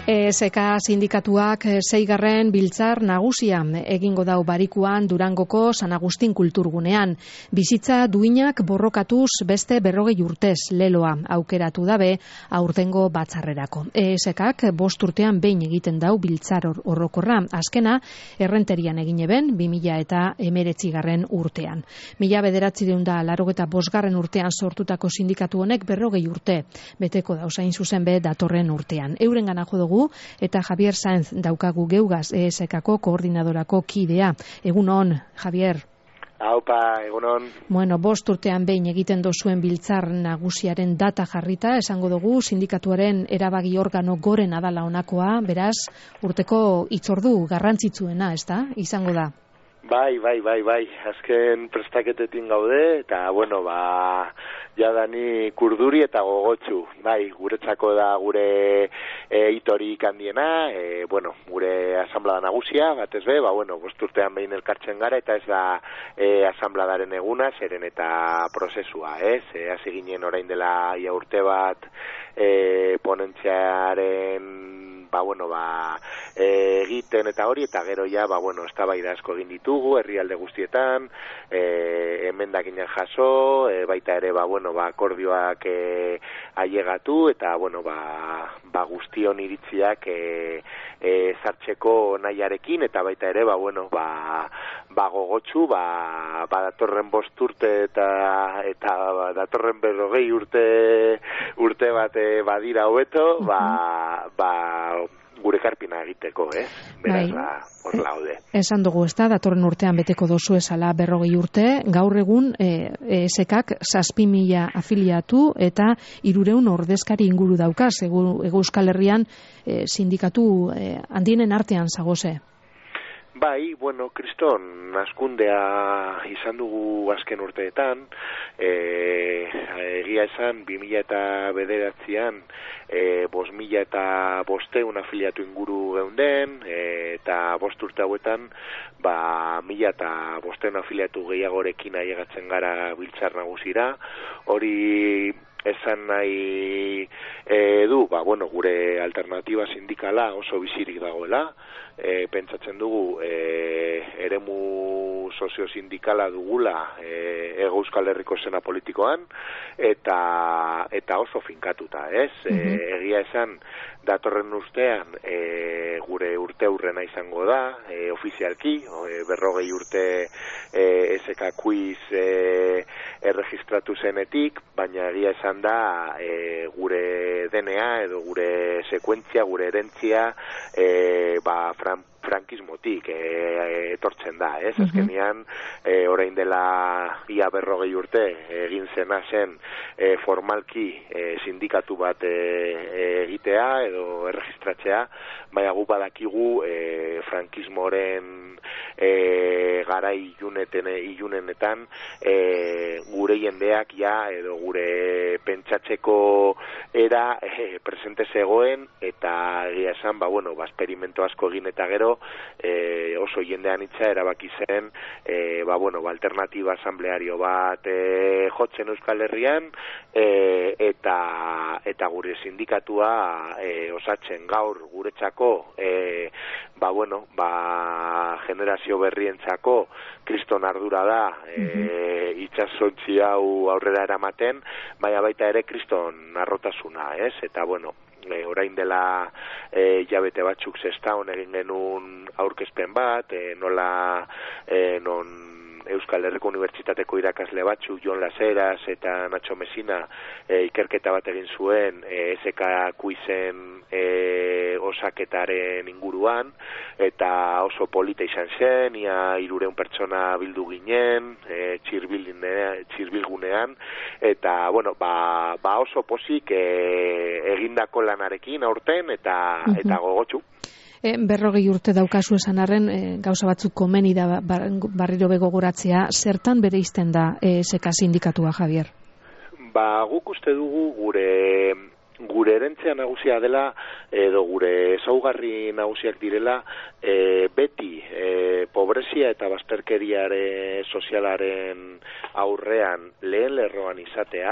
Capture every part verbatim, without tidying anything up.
E S K sindikatuak seigarren biltzar nagusia egingo dau Barikuan Durangoko San Agustin kulturgunean. Bizitza duinak borrokatuz beste berrogei urtez leloa aukeratu dabe aurtengo batzarrerako. E S Kak bost urtean behin egiten dau biltzar orokorra, azkena errenterian egin eben bi mila eta hemeretzigarren urtean. Mila bederatziehun eta laurogeita bosgarren urtean sortutako sindikatu honek berrogei urte beteko dauzain zuzen be datorren urtean. Eurengana jo dugu eta Javier Saenz daukagu geugaz E S Kako koordinadorako kidea. Egun on, Javier. Aupa, egun on. Bueno, bost urtean behin egiten dozuen biltzar nagusiaren data jarrita, esango dugu sindikatuaren erabagi organo goren adala honakoa, beraz, urteko hitzordu garrantzitsuena, ezta? Izango da. Bai, bai, bai, bai, azken prestaketetin gaude, eta, bueno, ba, jadani kurduri eta gogotsu, bai, guretzako da gure e, itorik handiena, e, bueno, gure asamblada nagusia, batez be, ba, bueno, bosturtean behin elkartzen gara, eta ez da e, asambladaren eguna, zeren eta prozesua, ez? E, hasi ginen orain dela ia urte bat e, ponentziaren ba, bueno, ba, e, egiten eta hori, eta gero ja, ba, bueno, eztabaida asko egin ditugu, herrialde guztietan, e, emendakinen jaso, e, baita ere, ba, bueno, ba, akordioak e, ailegatu, eta, bueno, ba, ba guztion iritziak e, e, zartzeko nahiarekin, eta baita ere, ba, bueno, ba, ba gogotsu, ba, ba datorren bost urte eta, eta ba, datorren berrogei urte, urte bat e, badira hobeto, ba, ba, gure karpina egiteko, eh? Beraz, ba, hor laude. Esan dugu, ez da, datorren urtean beteko dozu esala berrogei urte, gaur egun E S Kak zazpi mila afiliatu eta hirureun ordezkari inguru daukaz, Ego Euskal Herrian e, sindikatu e, handienen artean zagoze. Bai, bueno, kriston askundea izan dugu azken urteetan, e, egia esan, bi mila eta bederatzean, e, bost mila eta bosteun afiliatu inguru geunden, e, eta bost urte hauetan, ba, mila eta bosteun afiliatu gehiagorekin ailegatzen gara biltzar nagusira, hori esan nahi e, du, ba, bueno, gure alternatiba sindikala oso bizirik dagoela, e, pentsatzen dugu e, eremu soziosindikala dugula e, Ego Euskal Herriko zena politikoan, eta eta oso finkatuta, ez? Mm-hmm. E, egia esan, datorren urtean e, gure urte aurrena izango da, e, ofizialki, e, berrogei urte e, S K quiz e, erregistratu zenetik, baina egia esan da e, gure D N A edo gure sekuentzia, gure herentzia e, ba, fran, frankismotik e, etortzen da, ez? Mm-hmm. Azkenean, e, orain dela ia berrogei urte egin zena zen e, formalki e, sindikatu bat e, e, egitea edo erregistratzea, baina gu badakigu e, frankismoren e, gara iluneten, ilunenetan e, gure jendeak ja edo gure pentsatzeko era e, presente zegoen, eta egia esan, ba, bueno, ba, esperimento asko egin eta gero e, oso jendean itza erabaki zen e, ba, bueno, ba, alternatiba asambleario bat e, jotzen Euskal Herrian e, eta eta gure sindikatua e, osatzen gaur guretzako e, ba, bueno, ba, generazio berrientzako kriston ardura da e, itxasontzi hau aurrera eramaten, baina baita ere kriston arrotasuna, ez? Eta, bueno, E, orain dela e, jabete batzuk zestaun egin genuen aurkezpen bat, e, nola e, non Euskal Herriko Unibertsitateko irakasle batzuk, Jon Laseras eta Nacho Mesina e, ikerketa bat egin zuen e, S K quizen e, osaketaren inguruan, eta oso polita izan zen, ia hirureun pertsona bildu ginen, e, txirbilgunean, eta, bueno, ba, ba oso pozik e, egindako lanarekin aurten, eta, uh-huh. eta gogotsu. E, berrogei urte daukazu esan arren, e, gauza batzuk komeni da bar, barriro begogoratzea, zertan bereizten da E S K sindikatua, Javier? Ba, guk uste dugu gure gure herentzia nagusia dela, edo gure ezaugarri nagusiak direla, e, beti e, pobrezia eta bazterkeriare sozialaren aurrean lehen lerroan izatea,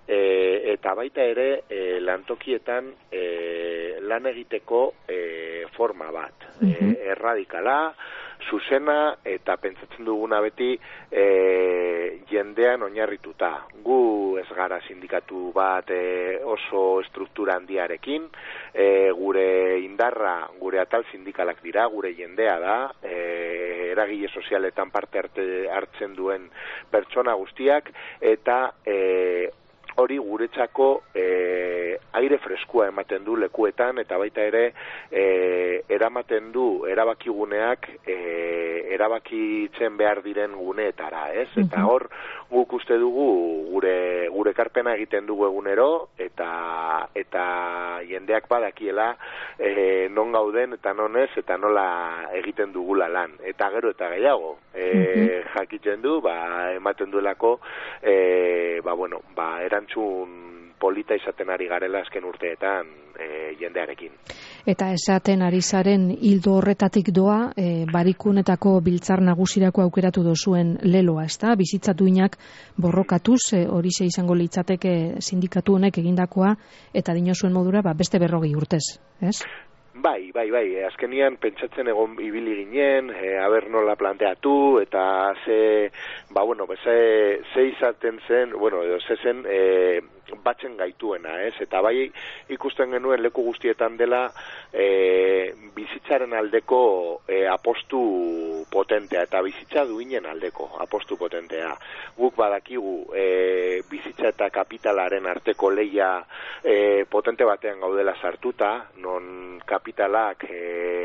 e, eta baita ere e, lantokietan e, lan egiteko e, forma bat, e, erradikala, zuzena, eta pentsatzen duguna beti e, jendean oinarrituta. Gu ez gara sindikatu bat e, oso estruktura handiarekin, e, gure indarra, gure atal sindikalak dira, gure jendea da, e, eragile sozialetan parte arte, hartzen duen pertsona guztiak, eta e, hori guretzako e, aire freskua ematen du lekuetan, eta baita ere e, eramaten du erabakiguneak e, erabakitzen behar diren guneetara, ez? Eta hor guk uste dugu gure gure ekarpena egiten dugu egunero, eta eta jendeak badakiela e, non gauden eta non ez, eta nola egiten dugula lan. Eta gero eta gehiago e, jakiten du, ba, ematen duelako e, ba, bueno, ba, erantzun polita izaten ari garela azken urteetan e, jendearekin. Eta esaten ari zaren hildo horretatik doa, e, barikunetako biltzar nagusirako aukeratu dozuen leloa, ezta? Bizitza duinak borrokatuz, e, horixe izango litzateke sindikatu honek egindakoa, eta dinozuen modura, ba, beste berrogei urtez, ez? Bai, bai, bai, azkenian pentsatzen egon ibili ginen, e, aber nola planteatu, eta ze, ba, bueno, ze, ze izaten zen, bueno, edo ze zen, e, batzen gaituena, ez? Eta bai ikusten genuen leku guztietan dela e, bizitzaren aldeko e, apostu potentea, eta bizitza duinen aldeko apostu potentea. Guk badakigu e, bizitza eta kapitalaren arteko leia e, potente batean gaudela sartuta, non kapitalak e,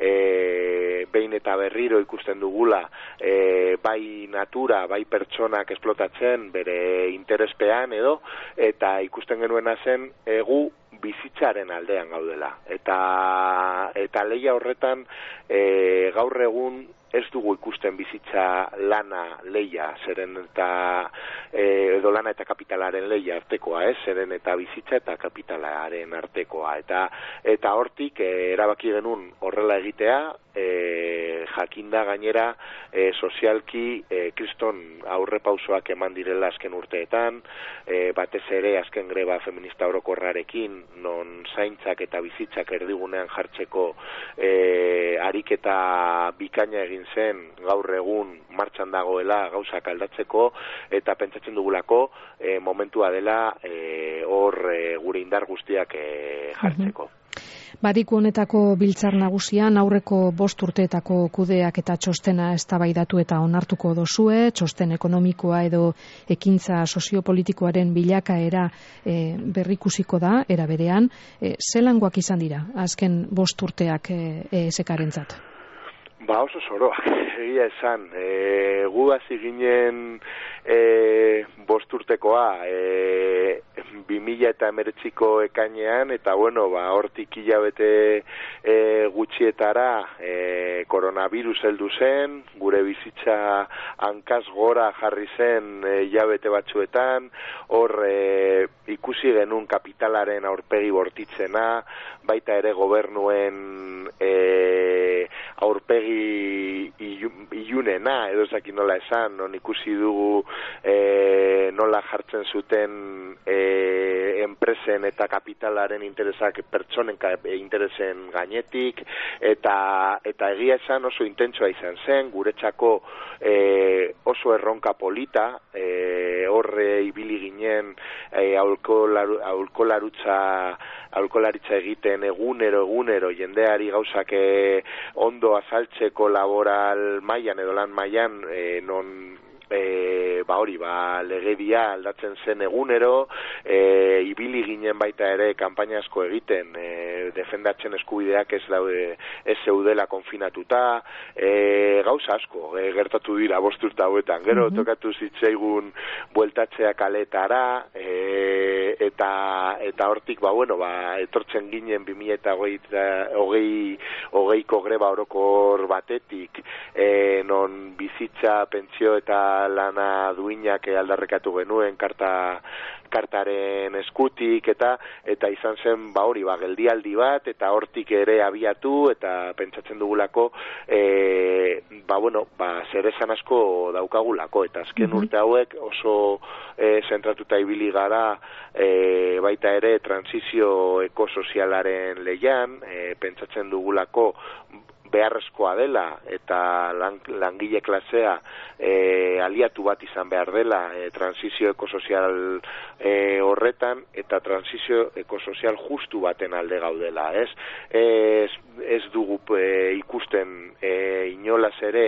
e, behin eta berriro ikusten dugula e, bai natura, bai pertsonak esplotatzen bere interespean edo, eta ikusten genuena zen egu bizitzaren aldean gaudela. Eta, eta leia horretan e, gaur egun ez dugu ikusten bizitza lana leia, zeren eta e, edo lana eta kapitalaren leia artekoa, ez? Zeren eta bizitza eta kapitalaren artekoa. Eta eta hortik e, erabaki genuen horrela egitea, e, jakinda gainera e, sozialki e, kriston aurrepausoak eman direla azken urteetan, e, batez ere azken greba feminista orokorrarekin, non zaintzak eta bizitzak erdigunean jartzeko e, ariketa bikaina egin zen gaur egun martxan dagoela gauzak aldatzeko, eta pentsatzen dugulako e, momentua dela e, hor e, gure indar guztiak e, jartzeko. Bariku honetako biltzar nagusian aurreko bost urteetako kudeak eta txostena eztabaidatu eta onartuko dozue, txosten ekonomikoa edo ekintza soziopolitikoaren bilakaera e, berrikusiko da, era berean. E, zelangoak izan dira, azken bost urteak e, e, esekarentzat? Ba, oso zoroak, egia esan, e, gu hasi ginen e, bost urtekoa, e, bi mila eta hemeretziko ekainean, eta bueno, ba, hortik hilabete e, gutxietara e, koronavirus heldu zen, gure bizitza hankaz gora jarri zen e, hilabete batzuetan, hor e, ikusi genuen kapitalaren aurpegi bortitzena, baita ere gobernuen e, aurpegi ilunena, edo ezakin nola esan, non ikusi dugu e, nola jartzen zuten e, enpresen eta kapitalaren interesak pertsonen interesen gainetik, eta, eta egia esan oso intentsua izan zen, guretzako e, oso erronka polita, e, horre ibili ginen e, aholkolarutza aholkolaritza egiten egunero egunero jendeari gauzak e, ondo azaltzeko laboral mailan edo lan mailan e, non e, ba hori, ba legedia aldatzen zen egunero, e, ibili ginen baita ere kanpaina asko egiten, e, defendatzen eskubideak ez daude, ez zeudela konfinatuta, e, gauza asko e, gertatu dira bost urte hauetan. Gero mm-hmm. tokatu zitzaigun bueltatzea kaletara, e, eta eta hortik ba bueno ba etortzen ginen bi mila hogei hogeiko greba orokor batetik e, non bizitza, pentsio eta lana duinak aldarrekatu genuen karta kartaren eskutik eta eta izan zen ba hori ba geldialdi bat eta hortik ere abiatu eta pentsatzen dugulako e, ba bueno ba zer esan asko daukagulako eta azken mm-hmm. urte hauek oso e, zentratuta ibili gara e, baita ere transizio ekosozialaren leian e, pentsatzen dugulako beharrezkoa dela eta lang, langile klasea e, aliatu bat izan behar dela e, transizio ekosozial e, horretan eta transizio ekosozial justu baten alde gaudela, ez? Ez, ez dugu e, ikusten e, inolaz ere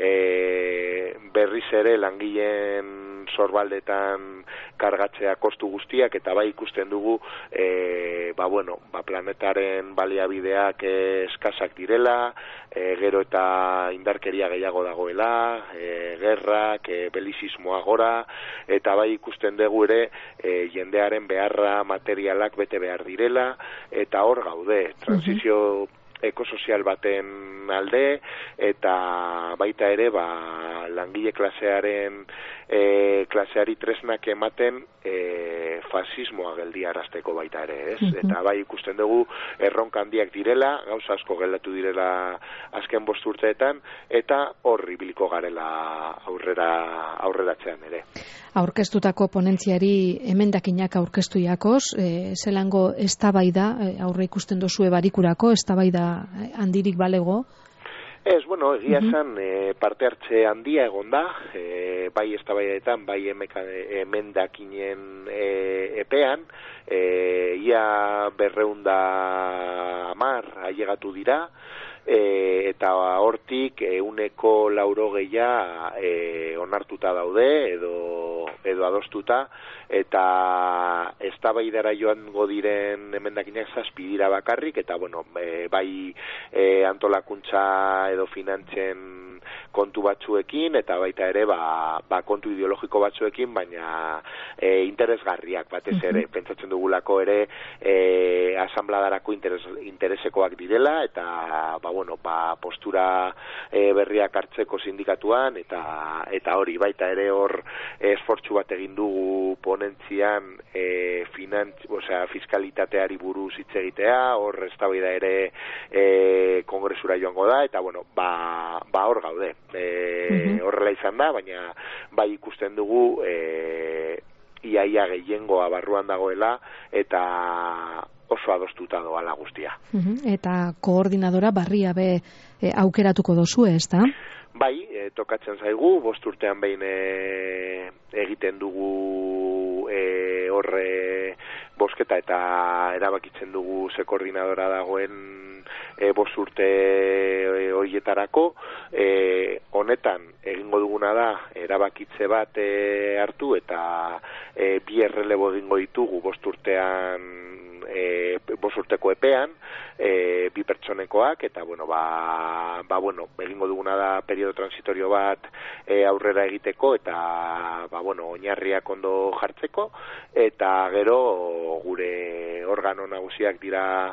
e, berriz ere langileen sorbaldetan kargatzea kostu guztiak eta bai ikusten dugu e, ba bueno, ba planetaren baliabideak eskasak direla, e, gero eta indarkeria gehiago dagoela, e, gerrak, e, belizismoa gora eta bai ikusten dugu ere e, jendearen beharra materialak bete behar direla eta hor gaude, transizio ekosozial baten alde eta baita ere ba langile klasearen e, klaseari tresnak ematen e, fasismoa geldiarazteko baita ere, ez? Uh-huh. Eta bai ikusten dugu erronka handiak direla, gauza asko geldatu direla azken bost urteetan eta hor ibiliko garela aurrera aurreratzean ere. Aurkeztutako ponentziari emendakinak aurkeztu jakoz, e, zelango eztabaida e, aurre ikusten dozue barikurako, eztabaida handirik balego? Ez, bueno, egia esan e, parte hartze handia egon da, e, bai eztabaidetan, bai emendakinen e, epean, e, ia berreunda hamar ailegatu dira, E, eta hortik ehuneko laurogeia e, onartuta daude edo edo adostuta eta eztabaidara joango diren emendakinak zazpi dira bakarrik eta bueno e, bai e, antolakuntza edo finantzen kontu batzuekin eta baita ere ba, ba kontu ideologiko batzuekin baina e, interesgarriak batez ere uh-huh. pentsatzen dugulako ere e, asambladarako interes, interesekoak direla eta ba bueno, ba, postura e, berriak hartzeko sindikatuan eta eta hori baita ere hor esfortzu bat egin dugu ponentzian e, finantz, osea, fiskalitateari buruz hitz egitea, hor eztabaida ere e, kongresura joango da eta bueno, ba, ba hor gaude. E, uh-huh. Horrela izan da, baina bai ikusten dugu e, iaia gehiengoa barruan dagoela eta oso adostuta doala guztia. Uh-huh. Eta koordinadora barria be e, aukeratuko dozue, ezta? Bai, e, tokatzen zaigu, bost urtean behin e, egiten dugu e, horre bosketa eta erabakitzen dugu ze koordinadora dagoen e, bost urte e, horietarako. E, honetan egingo duguna da erabakitze bat e, hartu eta e, bi errelebo egingo ditugu bost urtean E, bost urteko epean, e, bi pertsonekoak, eta bueno, ba, ba, bueno, egingo duguna da periodo transitorio bat e, aurrera egiteko, eta ba, bueno, oinarriak ondo jartzeko, eta gero gure organo nagusiak dira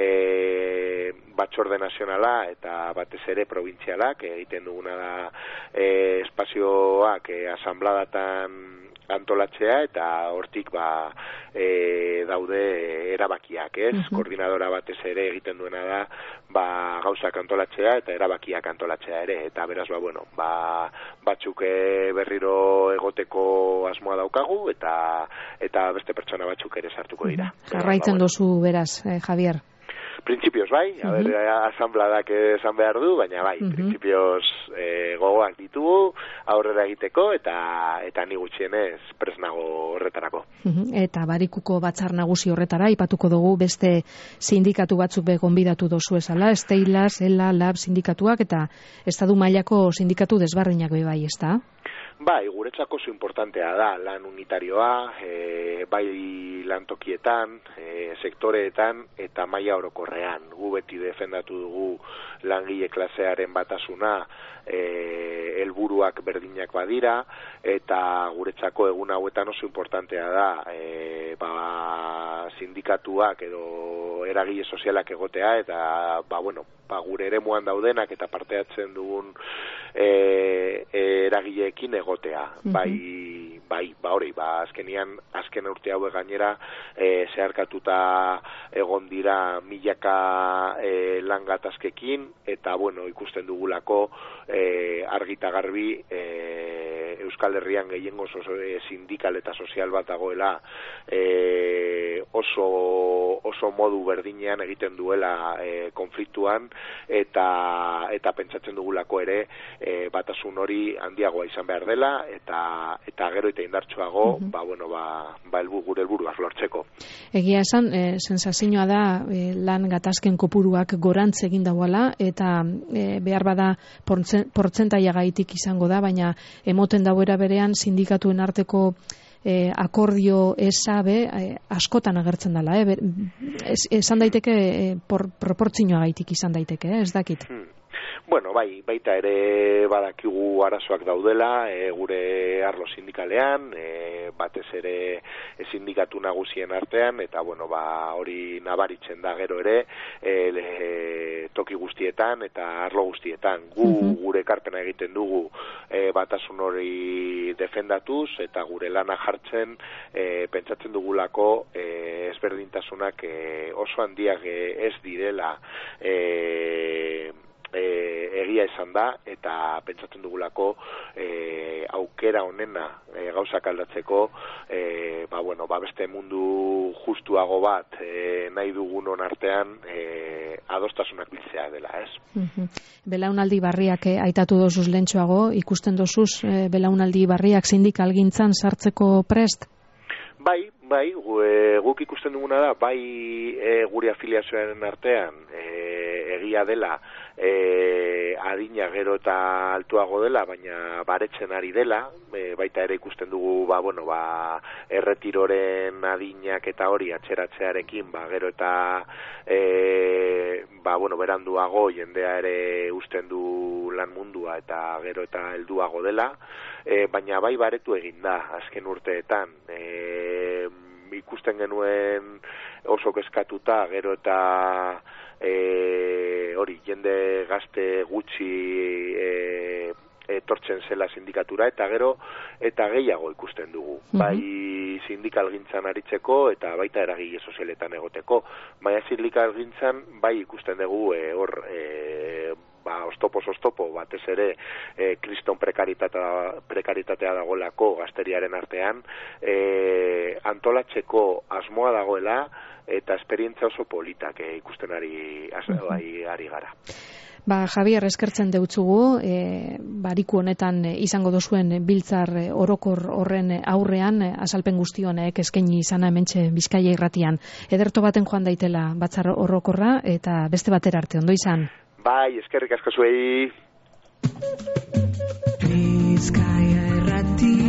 e, batzorde nazionala eta batez ere probintzialak, egiten duguna da e, espazioak e, asambladatan antolatzea eta hortik ba e, daude erabakiak, ez? Uh-huh. Koordinadora batez ere egiten duena da ba gauzak antolatzea eta erabakiak antolatzea ere eta beraz ba bueno, ba batzuk e, berriro egoteko asmoa daukagu eta eta beste pertsona batzuk ere sartuko dira. Jarraitzen ba, bueno. dozu beraz, eh, Javier. Printzipioz bai, uh-huh. a ber, asambladak esan behar du, baina bai, uh-huh. printzipioz e, gogoak ditugu, aurrera egiteko, eta eta ni gutxienez presnago horretarako. Uh-huh. Eta barikuko batzar nagusi horretara, ipatuko dugu beste sindikatu batzuk be gonbidatu dozu esala, Steilas, Ela, Lab sindikatuak, eta estadu mailako sindikatu desbardinak be bai, ezta? Bai, guretzako oso importantea da, lan unitarioa, e, bai lantokietan, e, sektoreetan eta maila orokorrean. Gu beti defendatu dugu langile klasearen batasuna, e, helburuak berdinak badira, eta guretzako egun hauetan oso importantea da, e, ba, sindikatuak edo eragile sozialak egotea, eta ba, bueno, ba, gure eremuan daudenak eta parteatzen dugun e, eragileekin egotea. Mm-hmm. Bai, bai, ba hori, ba azkenian azken urte hauek gainera e, zeharkatuta egon dira milaka e, lan gatazkekin, eta bueno, ikusten dugulako e, argita garbi e, Euskal Herrian gehiengo e, sindikal eta sozial bat dagoela e, oso, oso modu berdinean egiten duela e, konfliktuan, eta eta pentsatzen dugulako ere e, batasun hori handiagoa izan behar dela, eta eta gero eta indartsuago, uh-huh. ba bueno, ba ba helbu gure helburuak lortzeko. Egia esan, e, sensazioa da e, lan gatazken kopuruak gorantz egin dauala, eta e, behar bada portzentaiagaitik izango da, baina emoten dauera berean sindikatuen arteko E, akordio esabe e, askotan agertzen dela, eh? es, esan daiteke e, por, proportzioa gaitik izan daiteke, eh? Ez dakit. Hmm. Bueno, bai, baita ere badakigu arazoak daudela, e, gure arlo sindikalean, e, batez ere sindikatu nagusien artean, eta bueno, ba hori nabaritzen da gero ere, e, e, toki guztietan eta arlo guztietan. Gu uh-huh. gure ekarpena egiten dugu e, batasun hori defendatuz, eta gure lana jartzen e, pentsatzen dugulako e, ezberdintasunak e, oso handiak e, ez direla e, E, egia esan da, eta pentsatzen dugulako e, aukera honena e, gauzak aldatzeko, e, ba, bueno, ba beste mundu justuago bat e, nahi dugunon artean e, adostasunak biltzea dela, ez? Uh-huh. Belaunaldi barriak e, aitatu dozuz lentsuago, ikusten dozuz e, belaunaldi barriak sindikalgintzan sartzeko prest? Bai, bai, gu, e, guk ikusten duguna da, bai e, gure afiliazioaren artean e, egia dela, E, adina gero eta altuago dela, baina baretzen ari dela, e, baita ere ikusten dugu, ba, bueno, ba, erretiroren adinak eta hori atxeratzearekin, ba, gero eta e, ba, bueno, beranduago jendea ere usten du lan mundua eta gero eta helduago dela, e, baina bai baretu egin da azken urteetan. E, ikusten genuen oso kezkatuta, gero eta E, hori, jende gazte gutxi e, etortzen zela sindikatura, eta gero eta gehiago ikusten dugu. Mm-hmm. Bai sindikalgintzan aritzeko eta baita eragile sozialetan egoteko. Baina sindikalgintzan bai ikusten dugu e, hor e, ba, oztopos oztopo, batez ere e, kriston prekaritatea, prekaritatea dagoelako gazteriaren artean, e, antolatzeko asmoa dagoela, eta esperientzia oso politak eh, ikusten ari, uh-huh. ari, ari gara. Ba, Javier, eskertzen deutzugu, e, bariku honetan e, izango dozuen biltzar e, orokor horren aurrean, e, azalpen guztionek eskaini izana hementxe Bizkaia irratian. Ederto baten joan daitela batzar orokorra, eta beste batera arte, ondo izan? Bai, eskerrik asko zuei. Bizkaia irrati